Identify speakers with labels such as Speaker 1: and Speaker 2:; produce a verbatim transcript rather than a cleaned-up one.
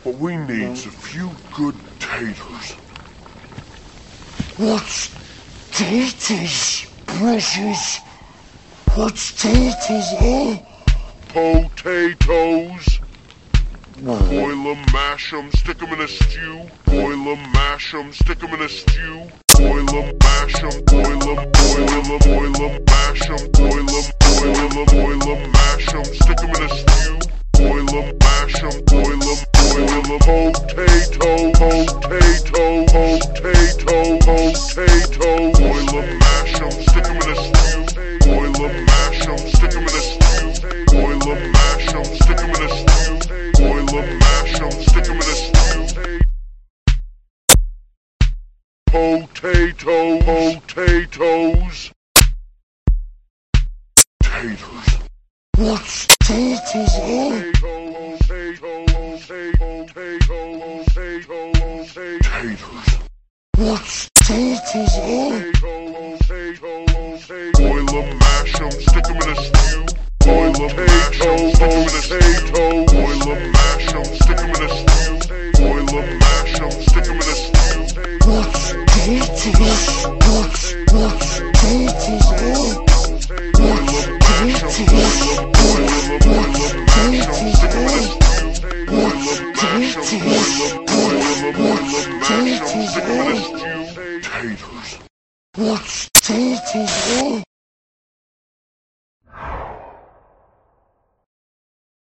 Speaker 1: What we need's a few good taters.
Speaker 2: What's taters, precious? What's taters, eh?
Speaker 1: Potatoes. Boil 'em, mash 'em, stick 'em in a stew. Boil 'em, mash 'em, stick 'em in a stew. Boil 'em, mash 'em, boil 'em, boil 'em, boil 'em, mash 'em, boil 'em, boil 'em, boil 'em, mash 'em, stick 'em in a stew. Boil 'em, mash 'em, boil 'em, boil 'em. Potato, potato, potato, potato. Boil 'em, mash 'em, stick 'em in a stew. Boil 'em, mash 'em, stick 'em in a stew. Boil 'em, mash 'em, stick 'em in a stew. Boil 'em, mash 'em, stick 'em in a stew. Potato, potatoes. Taters.
Speaker 2: What's taters, eh?
Speaker 1: Taters.
Speaker 2: What's taters, eh?
Speaker 1: Boil 'em, mash 'em, stick 'em in a stew. Boil 'em, mash 'em, stick 'em in a stew. Boil 'em, mash 'em, stick 'em in a stew. Boil 'em, mash 'em, stick 'em in a stew.
Speaker 2: What's taters? What's, what's taters, eh?
Speaker 1: Boil 'em, mash 'em, boil 'em, boil 'em, boil 'em, mash 'em, stick 'em in a stew. Boil 'em, mash 'em, boil 'em, boil 'em, boil 'em, mash 'em, stick 'em in a stew. Taters.
Speaker 2: What's taters, eh?